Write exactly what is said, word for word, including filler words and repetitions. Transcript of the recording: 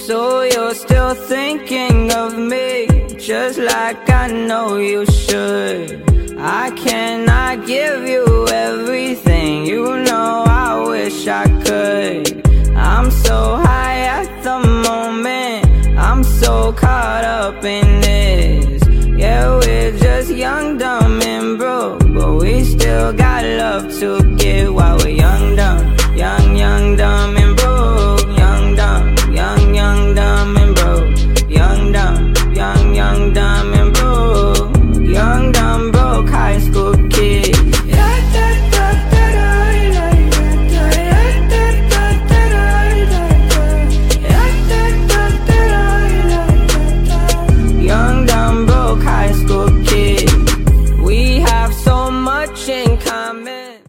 So you're still thinking of me, just like I know you should. I cannot give you everything, you know I wish I could. I'm so high at the moment, I'm so caught up in this. Yeah, we're just young, dumb, and broke, but we still got love to give while we're young, dumb, young, young, dumb, and broke. Young, dumb, young, young, dumb, and broke. Young, dumb, young, young, dumb, and broke. Young, dumb, broke high school kid. Young, dumb, broke high school kid. We have so much in common.